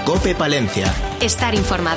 COPE Palencia. Estar informado.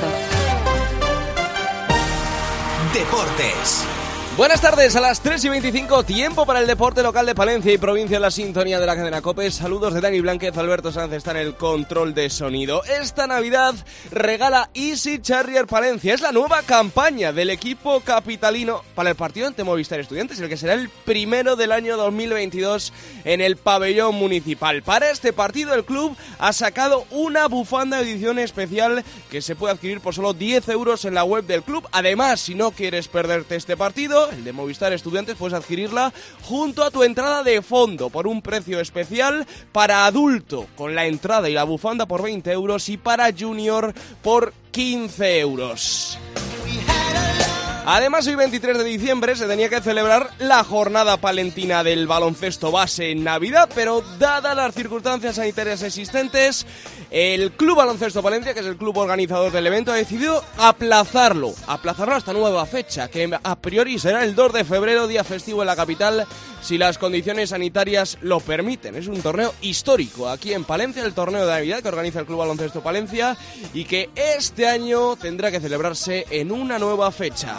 Deportes. Buenas tardes, a las 3:25, tiempo para el deporte local de Palencia y provincia en la sintonía de la cadena COPE. Saludos de Dani Blánquez, Alberto Sanz está en el control de sonido. Esta Navidad regala Easy Charrier Palencia. Es la nueva campaña del equipo capitalino para el partido ante Movistar Estudiantes, el que será el primero del año 2022 en el pabellón municipal. Para este partido el club ha sacado una bufanda de edición especial que se puede adquirir por solo 10 euros en la web del club. Además, si no quieres perderte este partido, el de Movistar Estudiantes, puedes adquirirla junto a tu entrada de fondo por un precio especial para adulto con la entrada y la bufanda por 20 euros y para junior por 15 euros. Además, hoy 23 de diciembre se tenía que celebrar la jornada palentina del baloncesto base en Navidad, pero dadas las circunstancias sanitarias existentes, el Club Baloncesto Palencia, que es el club organizador del evento, ha decidido aplazarlo hasta nueva fecha, que a priori será el 2 de febrero, día festivo en la capital, si las condiciones sanitarias lo permiten. Es un torneo histórico aquí en Palencia, el torneo de Navidad que organiza el Club Baloncesto Palencia y que este año tendrá que celebrarse en una nueva fecha.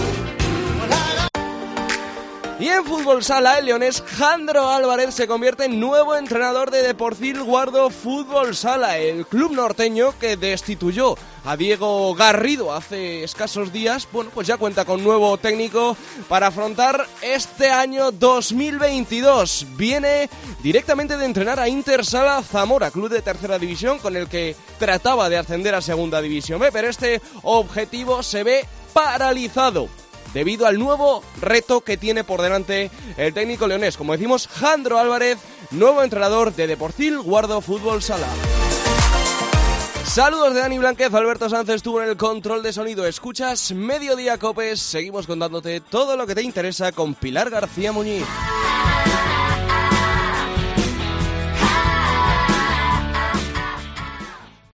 Y en fútbol sala, el leonés Jandro Álvarez se convierte en nuevo entrenador de Deportivo Guardo Fútbol Sala, el club norteño que destituyó a Diego Garrido hace escasos días. Bueno, pues ya cuenta con nuevo técnico para afrontar este año 2022. Viene directamente de entrenar a Intersala Zamora, club de tercera división con el que trataba de ascender a segunda división B, pero este objetivo se ve paralizado debido al nuevo reto que tiene por delante el técnico leonés. Como decimos, Jandro Álvarez, nuevo entrenador de Deportivo Guardo Fútbol Sala. Saludos de Dani Blánquez, Alberto Sanz estuvo en el control de sonido. Escuchas Mediodía Copes, seguimos contándote todo lo que te interesa con Pilar García Muñiz.